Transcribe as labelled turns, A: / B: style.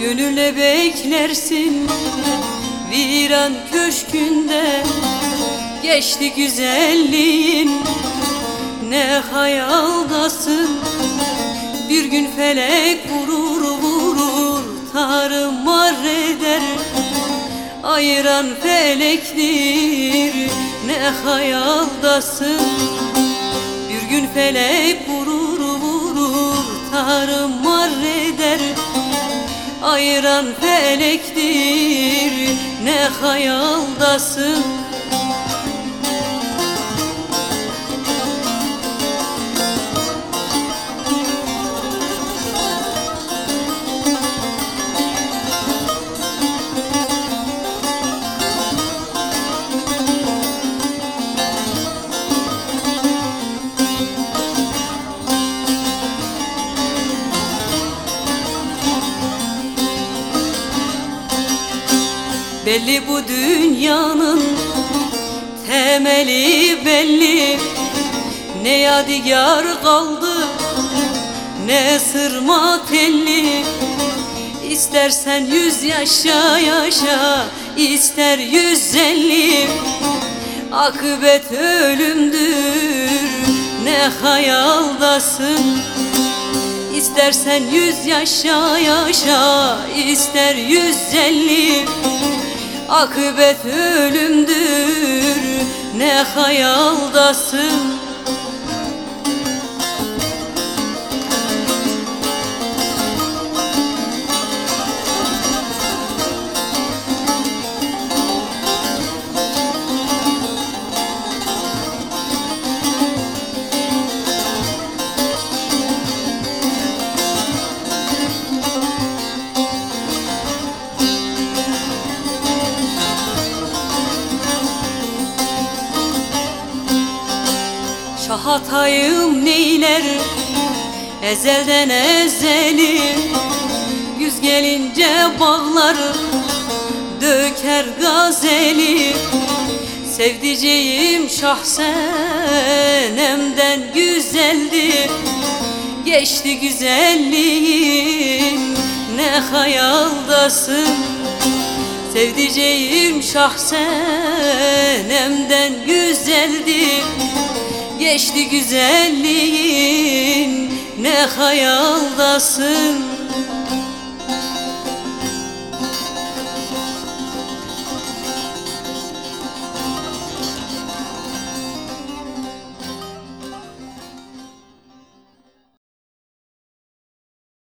A: Gönülle beklersin viran köşkünde. Geçti güzelliğin, ne hayaldasın. Bir gün felek vurur vurur, tarumar eder. Ayıran felektir, ne hayaldasın. Bir gün felek vurur vurur, tarumar eder. Ayıran felektir, ne hayaldasın. Belli bu dünyanın temeli belli. Ne yadigar kaldı, ne sırma telli. İstersen 100 yaşa yaşa, ister 150. Akıbet ölümdür, ne hayaldasın. İstersen 100 yaşa yaşa, ister 150. Akıbet ölümdür, ne hayaldasın. Şahatayım neyler ezelden ezeli. Güz gelince bağlar döker gazeli. Sevdiceğim şahsenemden güzeldi. Geçti güzelliğin, ne hayaldasın. Sevdiceğim şahsenemden güzeldi. Geçti güzelliğin, ne hayaldasın.